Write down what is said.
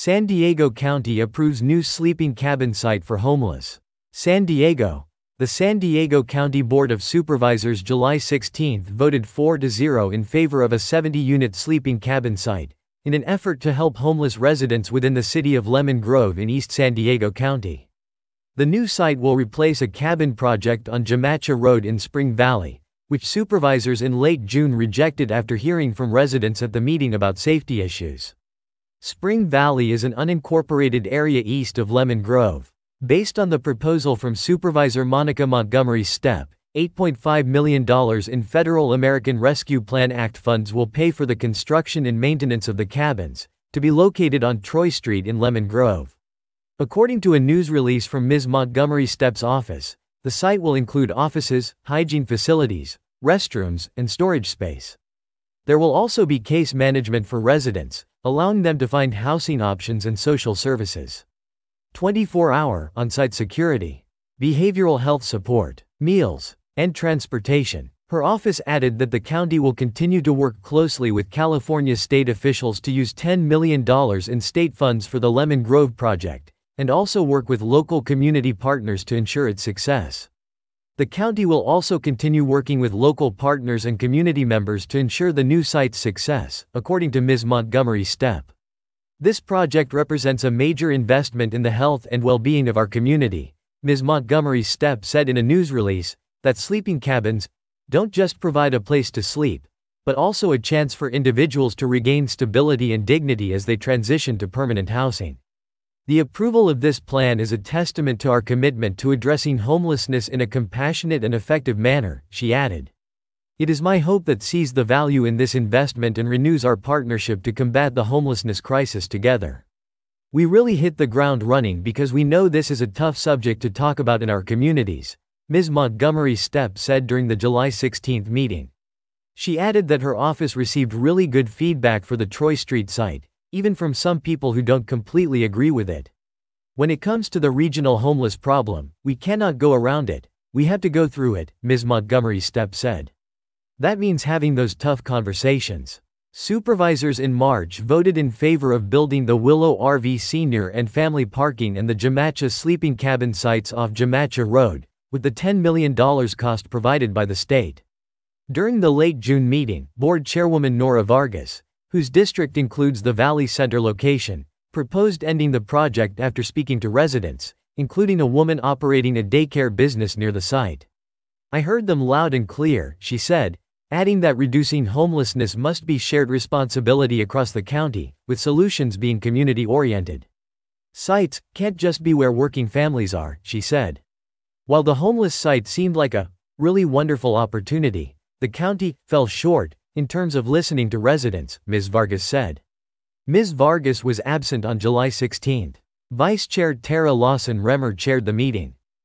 San Diego County approves new sleeping cabin site for homeless. San Diego. The San Diego County Board of Supervisors July 16 voted 4-0 in favor of a 70-unit sleeping cabin site, in an effort to help homeless residents within the city of Lemon Grove in East San Diego County. The new site will replace a cabin project on Jamacha Road in Spring Valley, which supervisors in late June rejected after hearing from residents at the meeting about safety issues. Spring Valley is an unincorporated area east of Lemon Grove. Based on the proposal from Supervisor Monica Montgomery Steppe, $8.5 million in Federal American Rescue Plan Act funds will pay for the construction and maintenance of the cabins, to be located on Troy Street in Lemon Grove. According to a news release from Ms. Montgomery Steppe's office, the site will include offices, hygiene facilities, restrooms, and storage space. There will also be case management for residents, allowing them to find housing options and social services. 24-hour on-site security, behavioral health support, meals, and transportation. Her office added that the county will continue to work closely with California state officials to use $10 million in state funds for the Lemon Grove project, and also work with local community partners to ensure its success. The county will also continue working with local partners and community members to ensure the new site's success, according to Ms. Montgomery Steppe. This project represents a major investment in the health and well-being of our community, Ms. Montgomery Steppe said in a news release, that sleeping cabins don't just provide a place to sleep, but also a chance for individuals to regain stability and dignity as they transition to permanent housing. The approval of this plan is a testament to our commitment to addressing homelessness in a compassionate and effective manner, she added. It is my hope that sees the value in this investment and renews our partnership to combat the homelessness crisis together. We really hit the ground running because we know this is a tough subject to talk about in our communities, Ms. Montgomery Steppe said during the July 16 meeting. She added that her office received really good feedback for the Troy Street site, even from some people who don't completely agree with it. When it comes to the regional homeless problem, we cannot go around it, we have to go through it, Ms. Montgomery Steppe said. That means having those tough conversations. Supervisors in March voted in favor of building the Willow RV Senior and Family Parking and the Jamacha sleeping cabin sites off Jamacha Road, with the $10 million cost provided by the state. During the late June meeting, Board Chairwoman Nora Vargas, whose district includes the Valley Center location, proposed ending the project after speaking to residents, including a woman operating a daycare business near the site. I heard them loud and clear, she said, adding that reducing homelessness must be shared responsibility across the county, with solutions being community-oriented. Sites can't just be where working families are, she said. While the homeless site seemed like a really wonderful opportunity, the county fell short in terms of listening to residents, Ms. Vargas said. Ms. Vargas was absent on July 16. Vice Chair Tara Lawson Remmer chaired the meeting.